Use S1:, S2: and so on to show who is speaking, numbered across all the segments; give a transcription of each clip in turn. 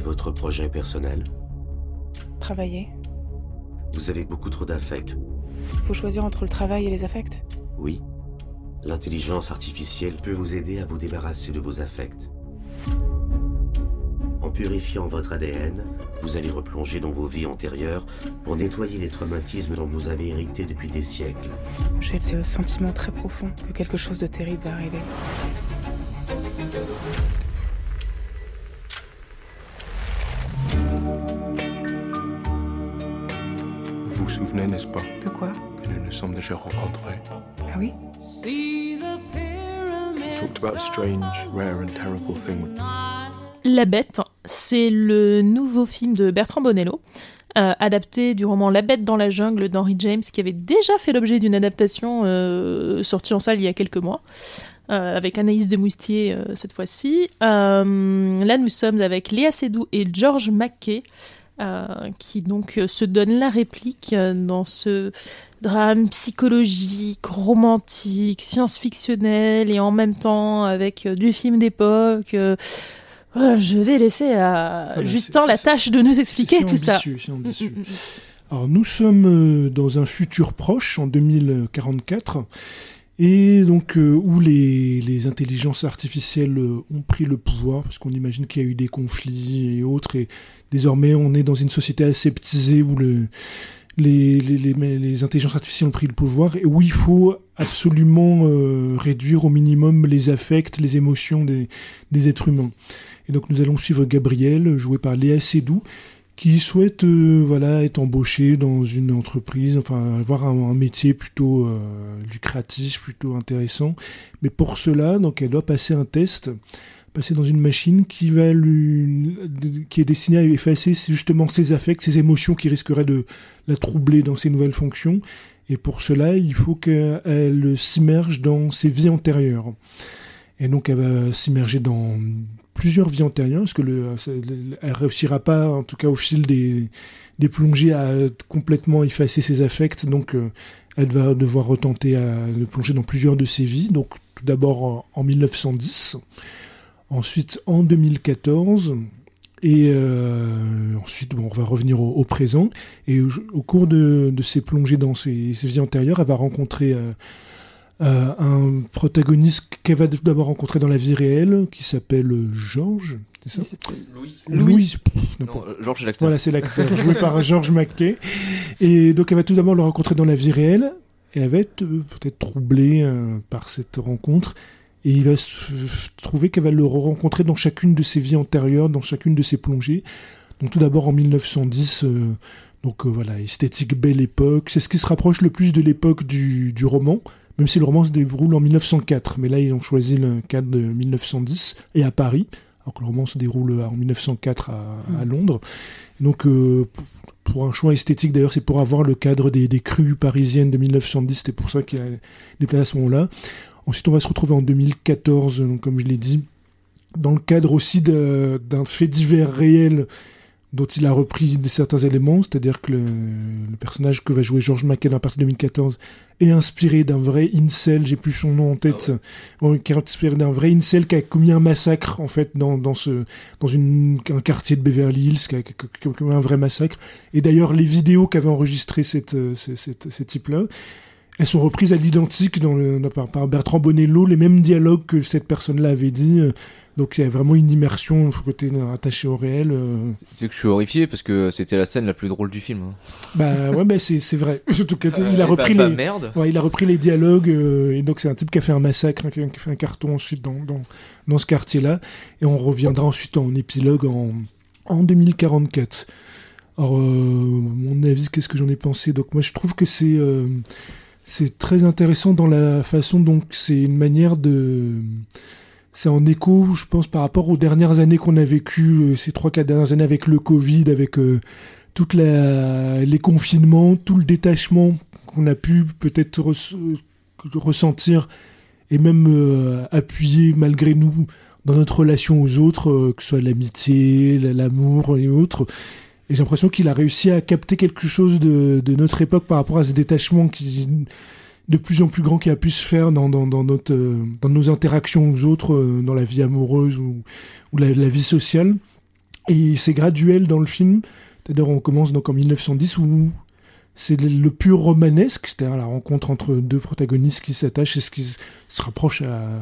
S1: Votre projet personnel?
S2: Travailler.
S1: Vous avez beaucoup trop d'affects?
S2: Faut choisir entre le travail et les affects.
S1: Oui. L'intelligence artificielle peut vous aider à vous débarrasser de vos affects. En purifiant votre ADN, vous allez replonger dans vos vies antérieures pour nettoyer les traumatismes dont vous avez hérité depuis des siècles.
S2: J'ai ce sentiment très profond que quelque chose de terrible va arriver.
S3: Vous vous souvenez, n'est-ce pas,
S2: De quoi?
S3: que nous nous sommes déjà rencontrés?
S2: Ah oui?
S3: Talked about a strange, rare and terrible thing.
S4: La Bête, c'est le nouveau film de Bertrand Bonello, adapté du roman La Bête dans la jungle d'Henry James, qui avait déjà fait l'objet d'une adaptation sortie en salle il y a quelques mois, avec Anaïs Demoustier cette fois-ci. Là, nous sommes avec Léa Seydoux et George Mackay, qui donc se donnent la réplique dans ce drame psychologique, romantique, science-fictionnel, et en même temps avec du film d'époque. Je vais laisser à Justin la tâche de nous expliquer tout ça.
S5: C'est ambitieux. Alors, nous sommes dans un futur proche, en 2044, et donc où les intelligences artificielles ont pris le pouvoir, parce qu'on imagine qu'il y a eu des conflits et autres, et désormais on est dans une société aseptisée où les intelligences artificielles ont pris le pouvoir, et où il faut absolument réduire au minimum les affects, les émotions des êtres humains. Et donc nous allons suivre Gabriel, joué par Léa Seydoux, qui souhaite être embauchée dans une entreprise, enfin avoir un métier plutôt lucratif, plutôt intéressant. Mais pour cela, donc elle doit passer un test, passer dans une machine qui est destinée à effacer justement ses affects, ses émotions qui risqueraient de la troubler dans ses nouvelles fonctions. Et pour cela, il faut qu'elle s'immerge dans ses vies antérieures. Et donc elle va s'immerger dans plusieurs vies antérieures, parce que elle réussira pas, en tout cas au fil des plongées, à complètement effacer ses affects. Donc elle va devoir retenter de plonger dans plusieurs de ses vies. Donc tout d'abord en 1910, ensuite en 2014, et ensuite on va revenir au présent. Et au cours de ces plongées dans ces vies antérieures, elle va rencontrer un protagoniste qu'elle va d'abord rencontrer dans la vie réelle, qui s'appelle Georges, c'est ça? Louis.
S6: Georges, c'est l'acteur.
S5: Voilà, c'est l'acteur, joué par George Mackay. Et donc elle va tout d'abord le rencontrer dans la vie réelle, et elle va être peut-être troublée par cette rencontre, et il va se trouver qu'elle va le rencontrer dans chacune de ses vies antérieures, dans chacune de ses plongées. Donc tout d'abord en 1910, esthétique belle époque, c'est ce qui se rapproche le plus de l'époque du roman, même si le roman se déroule en 1904, mais là ils ont choisi le cadre de 1910 et à Paris, alors que le roman se déroule en 1904 à Londres. Donc pour un choix esthétique d'ailleurs, c'est pour avoir le cadre des crues parisiennes de 1910, c'était pour ça qu'il y a des places à ce moment-là. Ensuite on va se retrouver en 2014, donc, comme je l'ai dit, dans le cadre aussi d'un fait divers réel dont il a repris certains éléments, c'est-à-dire que le personnage que va jouer George Mackay à partir de 2014 est inspiré d'un vrai incel, j'ai plus son nom en tête, qui est inspiré d'un vrai incel qui a commis un massacre en fait dans un quartier de Beverly Hills, qui a commis un vrai massacre. Et d'ailleurs les vidéos qu'avait enregistrées ces types-là, elles sont reprises à l'identique par Bertrand Bonello, les mêmes dialogues que cette personne-là avait dit. Donc il y a vraiment une immersion, il côté attaché au réel.
S6: C'est que je suis horrifié parce que c'était la scène la plus drôle du film.
S5: C'est vrai. Surtout qu'il a repris
S6: merde.
S5: Ouais, il a repris les dialogues, et donc c'est un type qui a fait un massacre, qui a fait un carton ensuite dans ce quartier-là. Et on reviendra ensuite en épilogue en 2044. Alors, mon avis, qu'est-ce que j'en ai pensé? Donc moi je trouve que c'est très intéressant dans la façon dont c'est une manière de... C'est en écho, je pense, par rapport aux dernières années qu'on a vécues, ces 3-4 dernières années avec le Covid, avec toutes les confinements, tout le détachement qu'on a pu peut-être ressentir et même appuyer malgré nous dans notre relation aux autres, que ce soit l'amitié, l'amour et autres. Et j'ai l'impression qu'il a réussi à capter quelque chose de notre époque par rapport à ce détachement qui... de plus en plus grand qui a pu se faire dans nos interactions aux autres, dans la vie amoureuse ou la vie sociale. Et c'est graduel dans le film. C'est-à-dire, on commence donc en 1910 où c'est le pur romanesque, c'est-à-dire la rencontre entre deux protagonistes qui s'attachent et ce qui se rapproche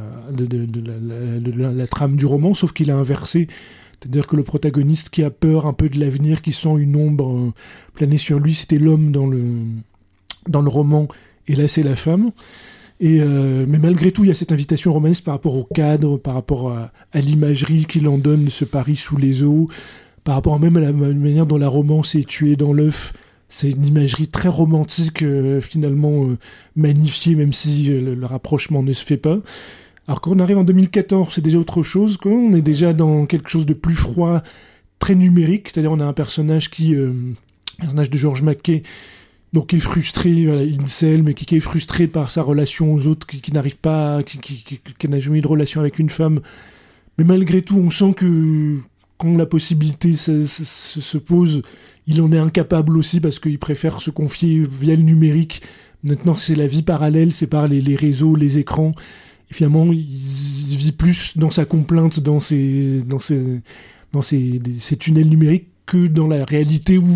S5: de la trame du roman, sauf qu'il est inversé. C'est-à-dire que le protagoniste qui a peur un peu de l'avenir, qui sent une ombre planer sur lui, c'était l'homme dans le roman, et là c'est la femme. Mais malgré tout, il y a cette invitation romanesque par rapport au cadre, par rapport à l'imagerie qu'il en donne, ce Paris sous les eaux, par rapport même à la manière dont la romance est tuée dans l'œuf. C'est une imagerie très romantique, finalement magnifiée, même si le rapprochement ne se fait pas. Alors quand on arrive en 2014, c'est déjà autre chose. On est déjà dans quelque chose de plus froid, très numérique. C'est-à-dire on a un personnage personnage de George Mackay, donc qui est frustré, voilà, incel, mais qui est frustré par sa relation aux autres, qui n'arrive pas, qui n'a jamais eu de relation avec une femme. Mais malgré tout, on sent que quand la possibilité se pose, il en est incapable aussi parce qu'il préfère se confier via le numérique. Maintenant, c'est la vie parallèle, c'est par les réseaux, les écrans. Et finalement, il vit plus dans sa complainte, dans ces tunnels numériques que dans la réalité où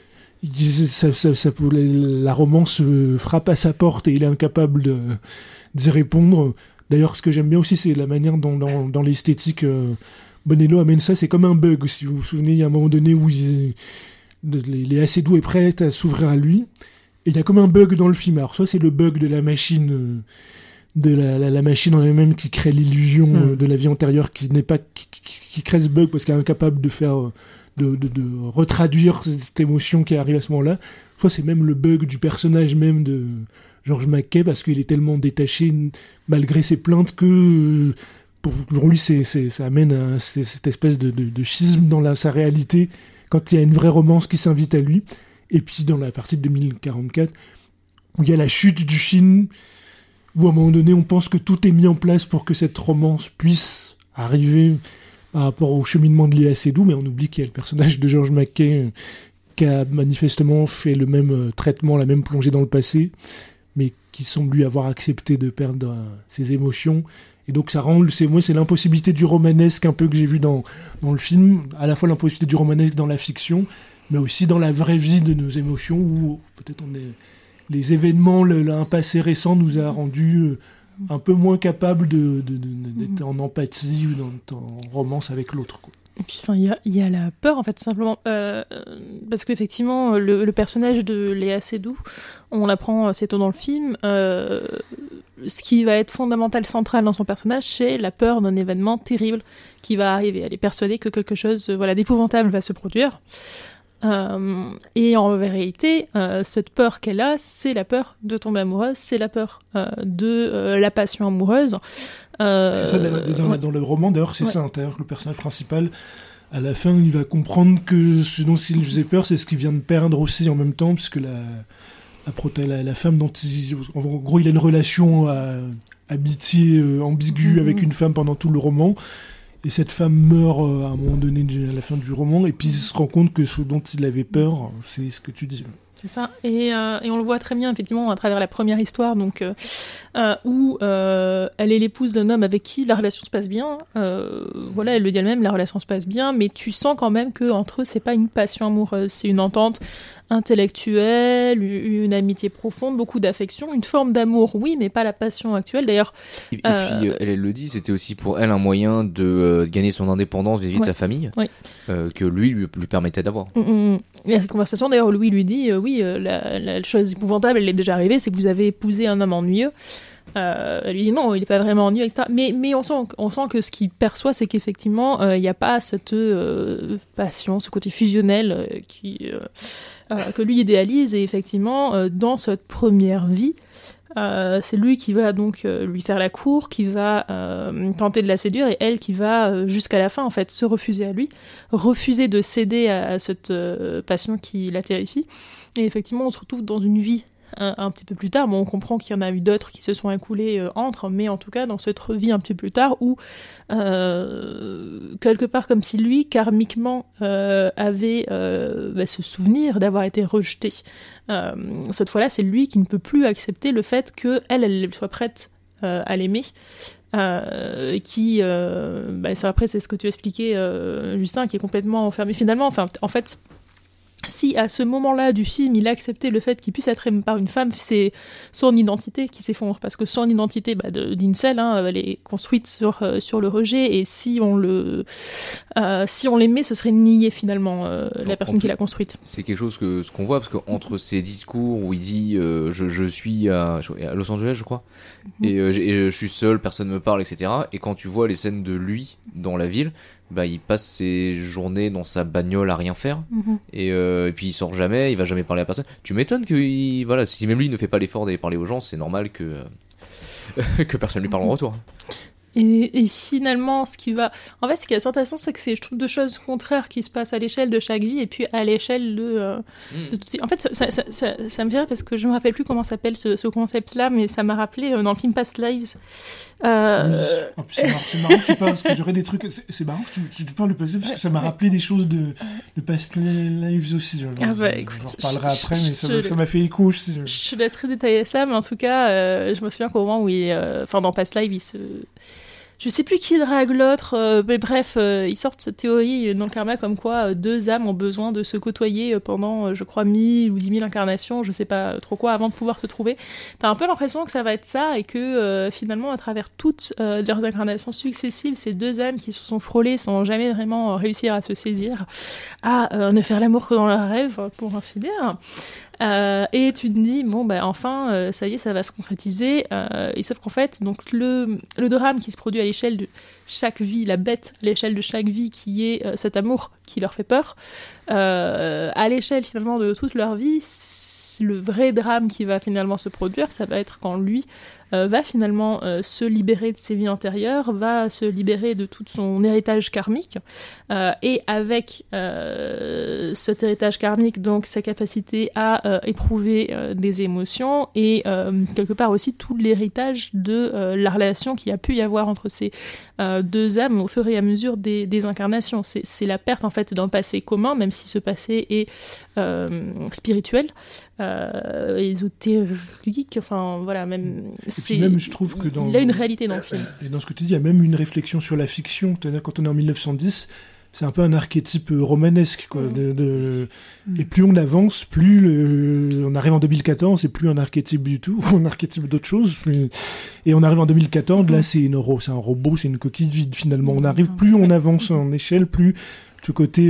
S5: la romance frappe à sa porte et il est incapable d'y répondre. D'ailleurs, ce que j'aime bien aussi, c'est la manière dont dans l'esthétique, Bonello amène ça. C'est comme un bug, si vous vous souvenez, il y a un moment donné où il est assez doux et prêt à s'ouvrir à lui. Et il y a comme un bug dans le film. Alors ça, c'est le bug de la machine, de la machine en elle-même qui crée l'illusion de la vie antérieure, qui crée ce bug parce qu'elle est incapable de faire... De retraduire cette émotion qui arrive à ce moment-là. Soit c'est même le bug du personnage même de George Mackay, parce qu'il est tellement détaché malgré ses plaintes que pour lui ça amène à cette espèce de schisme dans sa réalité quand il y a une vraie romance qui s'invite à lui. Et puis dans la partie de 2044 où il y a la chute du film, où à un moment donné on pense que tout est mis en place pour que cette romance puisse arriver par rapport au cheminement de Léa Seydoux, mais on oublie qu'il y a le personnage de George Mackay qui a manifestement fait le même traitement, la même plongée dans le passé, mais qui semble lui avoir accepté de perdre ses émotions. Et donc ça rend, c'est l'impossibilité du romanesque un peu que j'ai vu dans le film, à la fois l'impossibilité du romanesque dans la fiction, mais aussi dans la vraie vie de nos émotions, où peut-être les événements, un passé récent nous a rendus... un peu moins capable d'être en empathie ou en romance avec l'autre, quoi.
S4: Et puis il y a la peur en fait, tout simplement, parce qu'effectivement le personnage de Léa Seydoux, on l'apprend assez tôt dans le film, ce qui va être fondamental, central dans son personnage, c'est la peur d'un événement terrible qui va arriver. Elle est persuadée que quelque chose d'épouvantable va se produire. Et en réalité, cette peur qu'elle a, c'est la peur de tomber amoureuse, c'est la peur de la passion amoureuse.
S5: C'est ça, dans le roman, d'ailleurs, c'est ça. C'est-à-dire que le personnage principal, à la fin, il va comprendre que ce dont il lui faisait peur, c'est ce qu'il vient de perdre aussi en même temps, puisque la femme dont en gros, il a une relation amitié ambiguë avec une femme pendant tout le roman. Et cette femme meurt à un moment donné à la fin du roman, et puis il se rend compte que ce dont il avait peur, c'est ce que tu dis.
S4: C'est ça, et on le voit très bien effectivement à travers la première histoire, donc où elle est l'épouse d'un homme avec qui la relation se passe bien. Elle le dit elle-même, la relation se passe bien, mais tu sens quand même que entre eux c'est pas une passion amoureuse, c'est une entente intellectuelle, une amitié profonde, beaucoup d'affection, une forme d'amour, oui, mais pas la passion actuelle. D'ailleurs,
S6: et puis elle le dit, c'était aussi pour elle un moyen de gagner son indépendance vis-à-vis de sa famille, que lui permettait d'avoir.
S4: Il y a cette conversation, d'ailleurs, Louis lui dit la chose épouvantable, elle est déjà arrivée, c'est que vous avez épousé un homme ennuyeux. Elle lui dit non, il n'est pas vraiment ennuyeux, etc. Mais on sent que ce qu'il perçoit, c'est qu'effectivement, il n'y a pas cette passion, ce côté fusionnel que lui idéalise. Et effectivement, dans cette première vie, c'est lui qui va donc lui faire la cour, qui va tenter de la séduire, et elle qui va jusqu'à la fin en fait se refuser à lui, refuser de céder à cette passion qui la terrifie. Et effectivement, on se retrouve dans une vie un petit peu plus tard. Bon, on comprend qu'il y en a eu d'autres qui se sont écoulés mais en tout cas dans cette vie un petit peu plus tard où quelque part comme si lui karmiquement avait ce souvenir d'avoir été rejeté. Cette fois-là, c'est lui qui ne peut plus accepter le fait qu'elle soit prête à l'aimer. qui, après c'est ce que tu expliquais, Justin, qui est complètement enfermé. Finalement, en fait, si à ce moment-là du film, il a accepté le fait qu'il puisse être aimé par une femme, c'est son identité qui s'effondre, parce que son identité d'incel, elle est construite sur le rejet, et si on l'aimait, ce serait nier finalement la personne qui l'a construite.
S6: C'est quelque chose ce qu'on voit, parce qu'entre ses discours où il dit je suis à Los Angeles, je crois, et je suis seul, personne me parle, etc. Et quand tu vois les scènes de lui dans la ville, il passe ses journées dans sa bagnole à rien faire, et puis il sort jamais, il va jamais parler à personne. Tu m'étonnes que si même lui ne fait pas l'effort d'aller parler aux gens, c'est normal que personne lui parle en retour.
S4: Et finalement, ce qui est assez intéressant, c'est que c'est, je trouve, deux choses contraires qui se passent à l'échelle de chaque vie et puis à l'échelle de toutes ces... En fait, ça me fait rire parce que je me rappelle plus comment s'appelle ce concept-là, mais ça m'a rappelé dans le film Past Lives.
S5: Oui. En plus, c'est marrant que tu parles, parce que j'aurais des trucs... C'est marrant que tu parles de Past Lives, parce que ça m'a rappelé des choses de Past Lives aussi.
S4: Écoute,
S5: on en reparlera après, mais ça m'a fait écho aussi.
S4: Je te laisserai détailler ça, mais en tout cas, je me souviens qu'au moment où dans Past Lives, je sais plus qui drague l'autre, mais bref, ils sortent cette théorie dans le karma comme quoi deux âmes ont besoin de se côtoyer pendant, je crois, 1000 ou 10 000 incarnations, je sais pas trop quoi, avant de pouvoir se trouver. T'as un peu l'impression que ça va être ça, et que finalement, à travers toutes leurs incarnations successives, ces deux âmes qui se sont frôlées sans jamais vraiment réussir à se saisir, à ne faire l'amour que dans leurs rêves, pour ainsi dire. Et tu te dis, enfin, ça y est, ça va se concrétiser. Et sauf qu'en fait, donc le drame qui se produit à l'échelle de chaque vie, la bête à l'échelle de chaque vie, qui est cet amour qui leur fait peur, à l'échelle finalement de toute leur vie, le vrai drame qui va finalement se produire, ça va être quand lui va finalement se libérer de ses vies antérieures, va se libérer de tout son héritage karmique, et avec cet héritage karmique, donc sa capacité à éprouver des émotions, et quelque part aussi tout l'héritage de la relation qu'il y a pu y avoir entre ces deux âmes au fur et à mesure des incarnations. C'est la perte en fait d'un passé commun, même si ce passé est spirituel, ésotérique, enfin voilà, même...
S5: Et puis même, je trouve que
S4: il a une réalité dans le film.
S5: Et dans ce que tu dis, il y a même une réflexion sur la fiction. C'est-à-dire, quand on est en 1910, c'est un peu un archétype romanesque, quoi. Et plus on avance, plus on arrive en 2014, c'est plus un archétype du tout, ou un archétype d'autre chose. Et on arrive en 2014, là, c'est un robot, c'est une coquille vide, finalement. On arrive, plus on avance en échelle, plus ce côté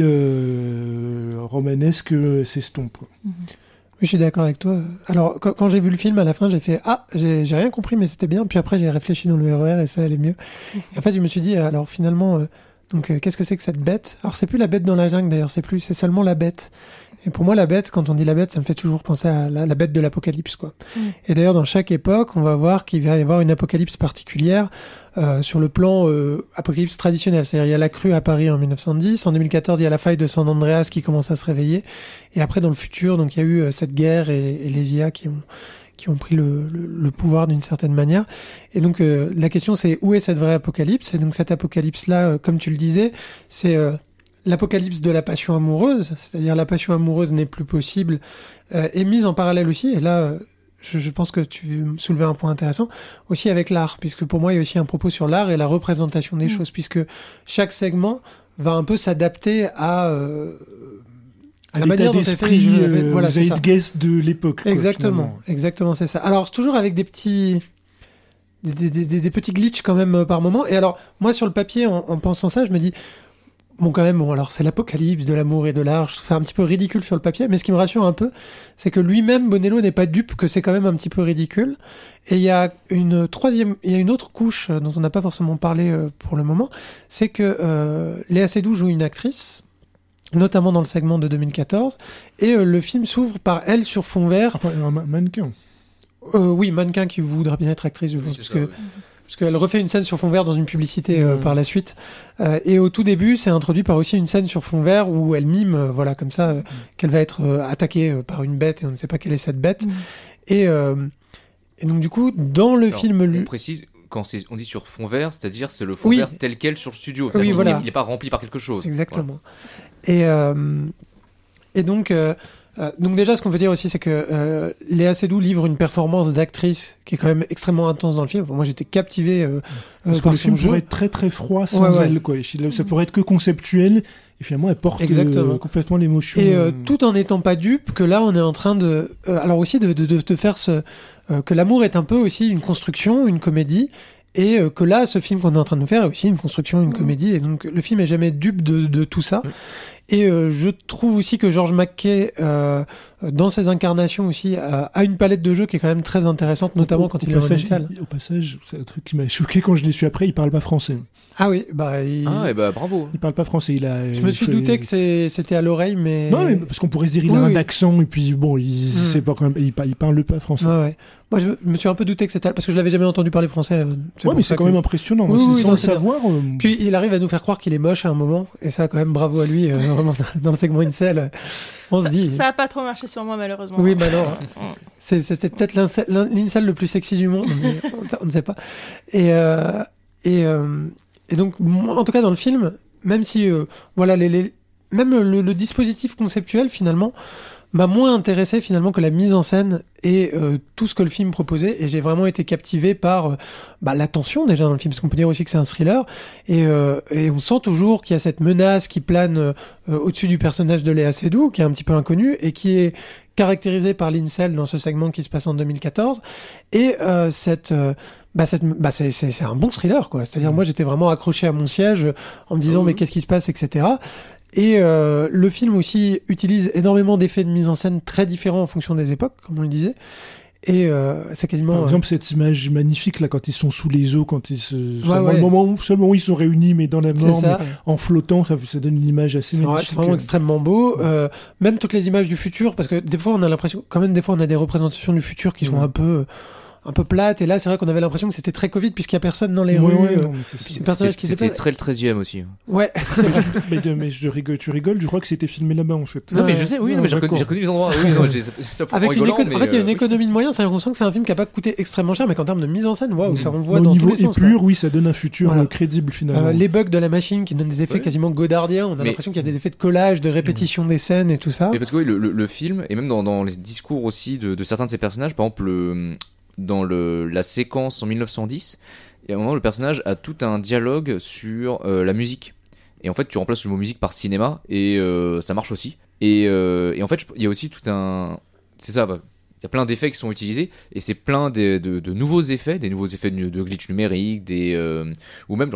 S5: romanesque s'estompe, quoi.
S7: Oui, je suis d'accord avec toi. Alors, quand j'ai vu le film, à la fin, j'ai fait « Ah, j'ai rien compris, mais c'était bien ». Puis après, j'ai réfléchi dans le RER et ça allait mieux. Et en fait, je me suis dit, alors finalement, qu'est-ce que c'est que cette bête ? Alors, c'est plus la bête dans la jungle, d'ailleurs, c'est seulement la bête. Et pour moi, la bête, quand on dit la bête, ça me fait toujours penser à la bête de l'apocalypse, quoi. Et d'ailleurs, dans chaque époque, on va voir qu'il va y avoir une apocalypse particulière sur le plan apocalypse traditionnel. C'est-à-dire, il y a la crue à Paris en 1910. En 2014, il y a la faille de San Andreas qui commence à se réveiller. Et après, dans le futur, donc, il y a eu cette guerre et les IA qui ont pris le pouvoir d'une certaine manière. Et donc, la question, c'est où est cette vraie apocalypse ? Et donc, cette apocalypse-là, comme tu le disais, c'est... l'apocalypse de la passion amoureuse, c'est-à-dire la passion amoureuse n'est plus possible, est mise en parallèle aussi, et là, je pense que tu soulevais un point intéressant, aussi avec l'art, puisque pour moi, il y a aussi un propos sur l'art et la représentation des choses, puisque chaque segment va un peu s'adapter à la manière dont est fait les jeux.
S5: Voilà, c'est ça. Zeitgeist de l'époque.
S7: Exactement, c'est ça. Alors, toujours avec des petits glitches quand même par moment, et alors, moi, sur le papier, en pensant ça, je me dis... alors c'est l'apocalypse de l'amour et de l'art, je trouve ça un petit peu ridicule sur le papier, mais ce qui me rassure un peu, c'est que lui-même, Bonello, n'est pas dupe que c'est quand même un petit peu ridicule. Et il y a une autre couche dont on n'a pas forcément parlé pour le moment, c'est que Léa Seydoux joue une actrice, notamment dans le segment de 2014, et le film s'ouvre par elle sur fond vert.
S5: Enfin, un mannequin.
S7: Oui, mannequin qui voudra bien être actrice, je pense, parce qu'elle refait une scène sur fond vert dans une publicité par la suite. Et au tout début, c'est introduit par aussi une scène sur fond vert où elle mime, comme ça, qu'elle va être attaquée par une bête et on ne sait pas quelle est cette bête. Et donc, du coup, dans le film...
S6: On précise, quand on dit sur fond vert, c'est-à-dire c'est le fond vert tel quel sur le studio.
S7: Oui,
S6: il n'est pas rempli par quelque chose.
S7: Exactement. Voilà. Et donc... Donc déjà, ce qu'on peut dire aussi, c'est que Léa Seydoux livre une performance d'actrice qui est quand même extrêmement intense dans le film. Moi, j'étais captivé
S5: parce que
S7: par
S5: le
S7: son
S5: film
S7: jeu.
S5: pourrait être très très froid sans elle, quoi. Ça pourrait être que conceptuel, et finalement, elle porte complètement l'émotion.
S7: Et tout en n'étant pas dupe, que là, on est en train de... alors aussi, de faire que l'amour est un peu aussi une construction, une comédie, et que là, ce film qu'on est en train de nous faire est aussi une construction, une comédie, et donc le film est jamais dupe de tout ça. Et je trouve aussi que George McKay, dans ses incarnations aussi, a une palette de jeux qui est quand même très intéressante, notamment quand il est en salle.
S5: Au passage, c'est un truc qui m'a choqué quand je l'ai su après, il parle pas français.
S7: Ah oui,
S6: bravo.
S5: Il parle pas français.
S7: Je me suis douté que c'était à l'oreille, mais...
S5: Non, mais parce qu'on pourrait se dire il a un accent, et puis bon, c'est pas quand même, il parle pas français.
S7: Ouais. Moi, je me suis un peu douté que c'était... Parce que je l'avais jamais entendu parler français.
S5: Ouais, mais c'est quand même impressionnant. Sans le savoir...
S7: Puis il arrive à nous faire croire qu'il est moche à un moment, et ça, quand même, bravo à lui, vraiment, dans le segment Incel. On se dit...
S4: Ça a pas trop marché sur moi, malheureusement.
S7: Oui, bah non. C'était peut-être l'Incel le plus sexy du monde, mais on ne sait pas. Et donc, en tout cas, dans le film, même si, même le dispositif conceptuel, finalement, m'a moins intéressé, finalement, que la mise en scène et tout ce que le film proposait. Et j'ai vraiment été captivé par la tension, déjà, dans le film, parce qu'on peut dire aussi que c'est un thriller. Et on sent toujours qu'il y a cette menace qui plane au-dessus du personnage de Léa Seydoux, qui est un petit peu inconnu, et qui est caractérisé par l'Incel dans ce segment qui se passe en 2014. Et c'est un bon thriller, quoi. C'est-à-dire, moi, j'étais vraiment accroché à mon siège en me disant, mais qu'est-ce qui se passe, etc. Et le film aussi utilise énormément d'effets de mise en scène très différents en fonction des époques, comme on le disait. Et c'est quasiment...
S5: Par exemple, cette image magnifique, là, quand ils sont sous les eaux, quand ils le moment où ils sont réunis, mais dans la mort, mais en flottant, ça donne une image assez magnifique.
S7: C'est vraiment extrêmement beau. Même toutes les images du futur, parce que des fois, on a l'impression... Quand même, des fois, on a des représentations du futur qui sont un peu plate, et là c'est vrai qu'on avait l'impression que c'était très Covid puisqu'il y a personne dans les rues.
S6: C'était très le 13e aussi.
S7: Ouais.
S5: mais tu rigoles, je crois que c'était filmé là-bas en fait.
S6: Non mais je sais, mais j'ai reconnu les endroits. Oui, non, ça
S7: avec rigolant, en fait, il y a une économie de moyens, c'est-à-dire qu'on sent que c'est un film qui a pas coûté extrêmement cher, mais qu'en termes de mise en scène, ça renvoie dans tous les sens.
S5: Au niveau épure, oui, ça donne un futur crédible finalement.
S7: Les bugs de la machine qui donnent des effets quasiment godardiens, on a l'impression qu'il y a des effets de collage, de répétition des scènes et tout ça.
S6: Et parce que le film, et même dans les discours aussi de certains de ces personnages, par exemple dans la séquence en 1910, et à un moment le personnage a tout un dialogue sur la musique, et en fait tu remplaces le mot musique par cinéma, et ça marche aussi, et en fait il y a aussi tout un... c'est ça, il y a plein d'effets qui sont utilisés, et c'est plein de nouveaux effets, des nouveaux effets de glitch numérique, ou même genre...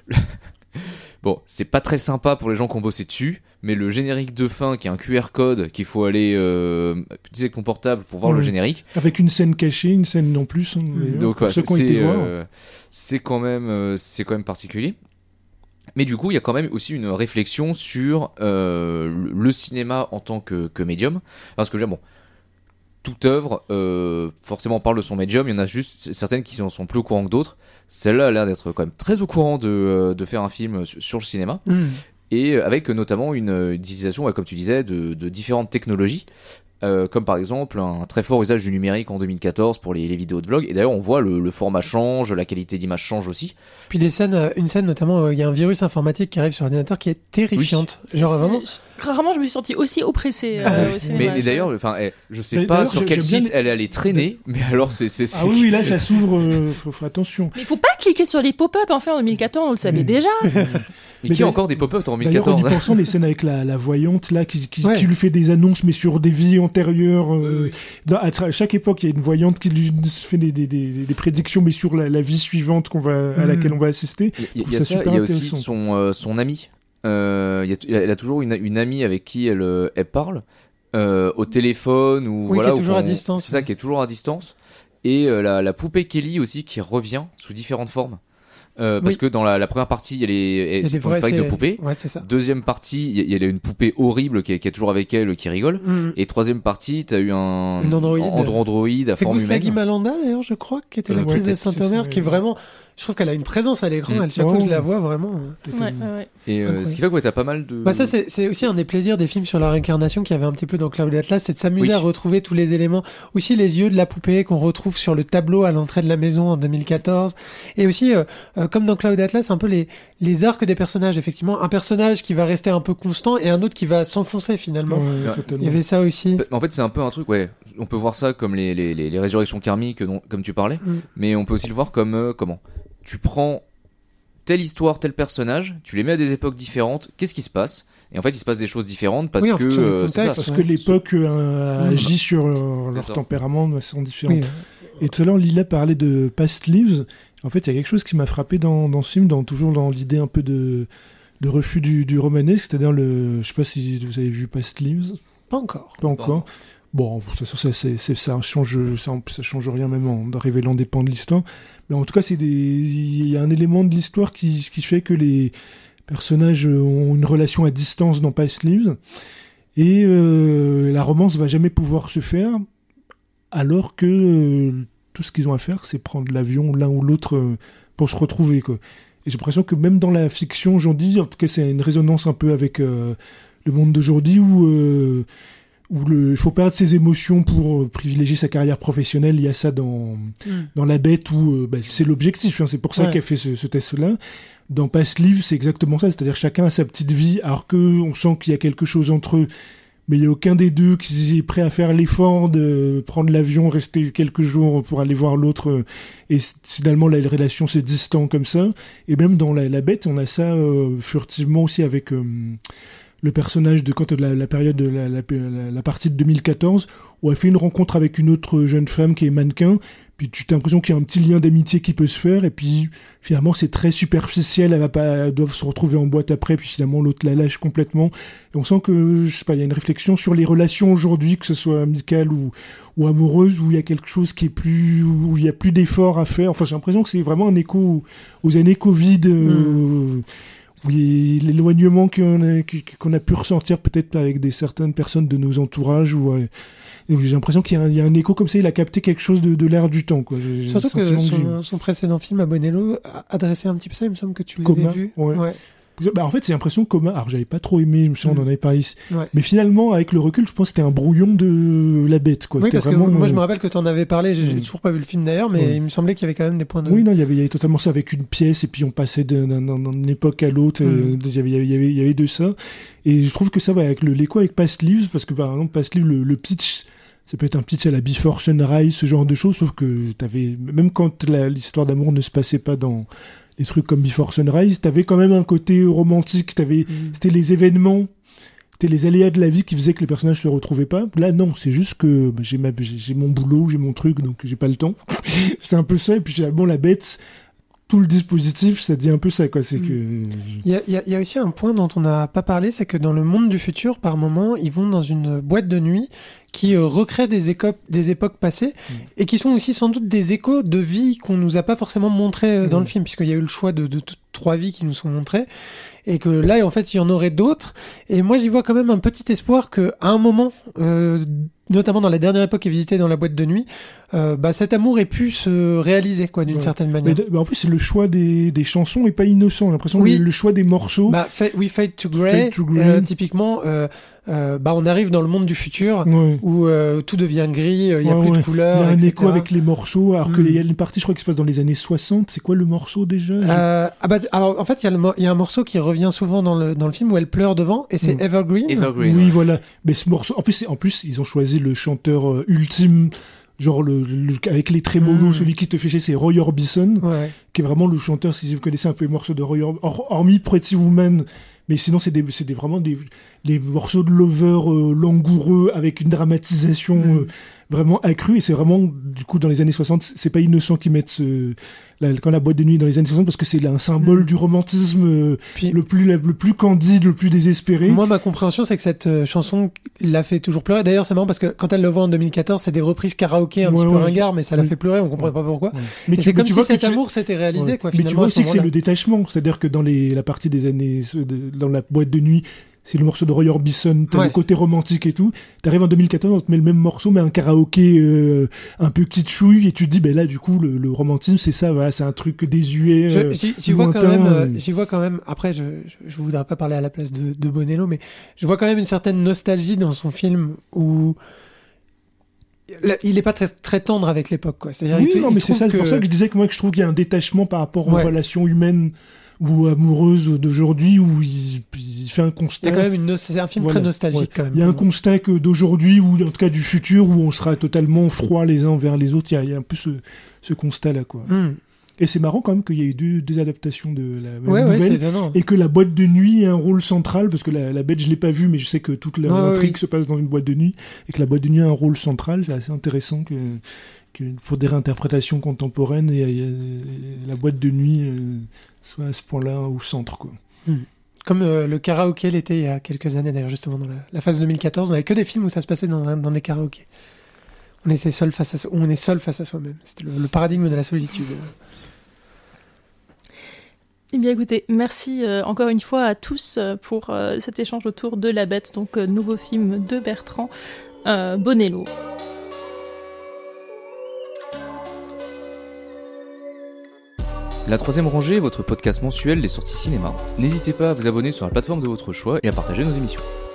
S6: Bon, c'est pas très sympa pour les gens qui ont bossé dessus, mais le générique de fin qui est un QR code qu'il faut aller utiliser avec ton portable pour voir le générique.
S5: Avec une scène cachée, une scène en plus.
S6: Donc c'est quand même particulier. Mais du coup, il y a quand même aussi une réflexion sur le cinéma en tant que médium. Parce que toute œuvre, forcément, parle de son médium. Il y en a juste certaines qui en sont plus au courant que d'autres. Celle-là a l'air d'être quand même très au courant de faire un film sur le cinéma. Et avec notamment une utilisation, comme tu disais, de différentes technologies. Comme par exemple un très fort usage du numérique en 2014 pour les vidéos de vlog, et d'ailleurs on voit le format change, la qualité d'image change aussi.
S7: Puis une scène notamment, il y a un virus informatique qui arrive sur l'ordinateur qui est terrifiante. Vraiment.
S4: Rarement je me suis sentie aussi oppressée au cinéma.
S6: Mais d'ailleurs, je sais pas sur quel site elle allait traîner, mais alors c'est
S5: ah oui, là ça s'ouvre, faut attention.
S4: Mais faut pas cliquer sur les pop-up en milieu, on le savait déjà.
S6: Mais qui a encore des pop-up en 2014?
S5: D'ailleurs, en y pensant, les scènes avec la voyante là qui lui fait des annonces mais sur des vies antérieures. À chaque époque, il y a une voyante qui lui fait des prédictions mais sur la vie suivante à laquelle on va assister.
S6: Il y a ça, il y a aussi son ami. Elle a toujours une amie avec qui elle parle au téléphone ou
S7: qui est toujours à distance.
S6: C'est ça, qui est toujours à distance. Et la poupée Kelly aussi qui revient sous différentes formes. Parce que dans la première partie, elle est une fabrique de poupées.
S7: Ouais, c'est ça.
S6: Deuxième partie, il y a une poupée horrible qui est toujours avec elle, qui rigole. Et troisième partie, t'as eu une androïde à forme humaine.
S7: C'est Gustave Malanda d'ailleurs, je crois, qui était l'actrice de Saint-Omer, qui est vraiment je trouve qu'elle a une présence à l'écran.
S6: Mm.
S7: Chaque fois que je la vois, vraiment.
S4: Ouais.
S6: Et ce qui fait que t'as pas mal de.
S7: Bah ça, c'est aussi un des plaisirs des films sur la réincarnation qu'il y avait un petit peu dans Cloud Atlas, c'est de s'amuser à retrouver tous les éléments. Aussi les yeux de la poupée qu'on retrouve sur le tableau à l'entrée de la maison en 2014. Et aussi, comme dans Cloud Atlas, un peu les arcs des personnages. Effectivement, un personnage qui va rester un peu constant et un autre qui va s'enfoncer finalement. Il y avait ça aussi.
S6: En fait, c'est un peu un truc, on peut voir ça comme les résurrections karmiques, comme tu parlais, mais on peut aussi le voir comme comment tu prends telle histoire, tel personnage, tu les mets à des époques différentes, qu'est-ce qui se passe ? Et en fait, il se passe des choses différentes parce que c'est ça.
S5: Parce que l'époque agit sur leur tempérament de façon différente. Et tout à l'heure, Lila parlait de Past Lives. En fait, il y a quelque chose qui m'a frappé dans ce film, toujours dans l'idée un peu de refus du romanesque, c'est-à-dire je sais pas si vous avez vu Past Lives.
S7: Pas encore.
S5: Bon, de toute façon, ça change rien même en révélant des pans de l'histoire. Mais en tout cas, il y a un élément de l'histoire qui fait que les personnages ont une relation à distance dans Past Lives. Et la romance va jamais pouvoir se faire, alors que tout ce qu'ils ont à faire, c'est prendre l'avion l'un ou l'autre pour se retrouver, quoi. Et j'ai l'impression que même dans la fiction aujourd'hui, en tout cas, c'est une résonance un peu avec le monde d'aujourd'hui où il faut perdre ses émotions pour privilégier sa carrière professionnelle. Il y a ça dans La Bête où c'est l'objectif, c'est pour ça qu'elle fait ce test-là. Dans Past Lives, c'est exactement ça, c'est-à-dire chacun a sa petite vie, alors qu'on sent qu'il y a quelque chose entre eux, mais il n'y a aucun des deux qui est prêt à faire l'effort de prendre l'avion, rester quelques jours pour aller voir l'autre, et finalement la relation c'est distant comme ça. Et même dans La Bête, on a ça furtivement aussi avec le personnage de quand la période de la partie de 2014 où elle fait une rencontre avec une autre jeune femme qui est mannequin, puis tu as l'impression qu'il y a un petit lien d'amitié qui peut se faire, et puis finalement c'est très superficiel, elles doivent se retrouver en boîte après, puis finalement l'autre la lâche complètement, et on sent que je sais pas, il y a une réflexion sur les relations aujourd'hui, que ce soit amicales ou amoureuses, où il y a quelque chose qui est plus, où il y a plus d'efforts à faire. Enfin, j'ai l'impression que c'est vraiment un écho aux années Covid, oui, l'éloignement qu'on a pu ressentir peut-être avec certaines personnes de nos entourages. J'ai l'impression qu'il y a un écho comme ça, il a capté quelque chose de l'air du temps.
S7: Surtout que son précédent film à Bonello adressait un petit peu ça, il me semble que tu l'avais vu.
S5: Ouais. En fait, c'est l'impression que Coma, alors j'avais pas trop aimé, je me souviens, on en avait parlé ici. Mais finalement, avec le recul, je pense que c'était un brouillon de La Bête, quoi.
S7: Oui,
S5: c'était
S7: parce
S5: vraiment,
S7: que moi, je me rappelle que tu en avais parlé, j'ai toujours pas vu le film d'ailleurs, mais il me semblait qu'il y avait quand même des points de...
S5: Oui, non, il y avait totalement ça avec une pièce, et puis on passait d'une époque à l'autre, il y avait de ça. Et je trouve que ça va avec l'écho avec Past Lives, parce que par exemple, Past Lives, le pitch, ça peut être un pitch à la Before Sunrise, ce genre de choses, sauf que même quand l'histoire d'amour ne se passait pas dans des trucs comme Before Sunrise, t'avais quand même un côté romantique, c'était les événements, c'était les aléas de la vie qui faisaient que les personnages se retrouvaient pas. Là, non, c'est juste que j'ai mon boulot, j'ai mon truc, donc j'ai pas le temps. C'est un peu ça, et puis finalement, La Bête, tout le dispositif, ça dit un peu ça, quoi. C'est que...
S7: Il y a aussi un point dont on n'a pas parlé, c'est que dans le monde du futur, par moment, ils vont dans une boîte de nuit qui recrée des époques passées et qui sont aussi sans doute des échos de vies qu'on nous a pas forcément montrées dans le film, puisqu'il y a eu le choix de 3 vies qui nous sont montrées, et que là, en fait, il y en aurait d'autres. Et moi, j'y vois quand même un petit espoir qu'à un moment, notamment dans la dernière époque qui est visitée dans la boîte de nuit, cet amour ait pu se réaliser, quoi, d'une certaine manière.
S5: Mais en plus, le choix des chansons est pas innocent. J'ai l'impression que le choix des morceaux...
S7: Fade to Grey, typiquement... on arrive dans le monde du futur où tout devient gris, il n'y a plus de couleurs.
S5: Il y a un
S7: etc.
S5: écho avec les morceaux, alors qu'il y a une partie, je crois, qui se passe dans les années 60. C'est quoi le morceau déjà
S7: alors en fait, il y a un morceau qui revient souvent dans le film où elle pleure devant, et c'est Evergreen.
S5: Oui, voilà. Mais ce morceau, en plus, ils ont choisi le chanteur ultime. Genre avec les trémolos, celui qui te fait chier, c'est Roy Orbison, qui est vraiment le chanteur, si vous connaissez un peu les morceaux de Roy Orbison, hormis Pretty Woman, mais sinon c'est vraiment des morceaux de lover langoureux avec une dramatisation vraiment accrue, et c'est vraiment, du coup, dans les années 60, c'est pas innocent qu'ils mettent quand la boîte de nuit dans les années 60, parce que c'est un symbole du romantisme le plus candide, le plus désespéré.
S7: Moi, ma compréhension, c'est que cette chanson l'a fait toujours pleurer. D'ailleurs, c'est marrant parce que quand elle le voit en 2014, c'est des reprises karaoké un petit peu ringards, mais ça l'a fait pleurer, on comprend pas pourquoi. Mais c'est comme si cet amour s'était réalisé, quoi,
S5: mais tu vois aussi que c'est le détachement, c'est-à-dire que dans la partie des années, dans la boîte de nuit, c'est le morceau de Roy Orbison, t'as
S7: Ouais.
S5: le côté romantique et tout. T'arrives en 2014, on te met le même morceau, mais un karaoké un peu kitschouille, et tu te dis, ben là, du coup, le romantisme, c'est ça, voilà, c'est un truc désuet.
S7: J'y vois quand
S5: lointain,
S7: même, j'y vois quand même. Après, je voudrais pas parler à la place de Bonello, mais je vois quand même une certaine nostalgie dans son film où il est pas très, très tendre avec l'époque, quoi. C'est-à-dire,
S5: Oui,
S7: il
S5: non, mais c'est
S7: trouve
S5: ça, c'est pour ça que je disais que moi, je trouve qu'il y a un détachement par rapport aux
S7: Ouais.
S5: relations humaines ou amoureuses d'aujourd'hui, où il fait un
S7: il y
S5: constat.
S7: a quand même c'est un film
S5: Voilà,
S7: très nostalgique
S5: ouais.
S7: quand même.
S5: Il y a un constat que d'aujourd'hui, ou en tout cas du futur, où on sera totalement froid les uns envers les autres. Il y a un peu ce constat-là, quoi. Et c'est marrant quand même qu'il y ait eu deux adaptations de la même
S7: Ouais, c'est
S5: nouvelle,
S7: étonnant.
S5: et que la boîte de nuit ait un rôle central, parce que la bête, je l'ai pas vue, mais je sais que toute l'intrigue
S7: oui.
S5: se passe dans une boîte de nuit, et que la boîte de nuit a un rôle central. C'est assez intéressant que pour des réinterprétations contemporaines, et la boîte de nuit soit à ce point-là au centre, quoi.
S7: Comme le karaoké l'était il y a quelques années, d'ailleurs, justement, dans la phase 2014, on n'avait que des films où ça se passait dans des karaokés. On est seul face à soi-même. C'était le paradigme de la solitude.
S4: Eh bien écoutez, merci encore une fois à tous pour cet échange autour de La Bête, donc nouveau film de Bertrand Bonello.
S6: La troisième rangée, votre podcast mensuel des sorties cinéma. N'hésitez pas à vous abonner sur la plateforme de votre choix et à partager nos émissions.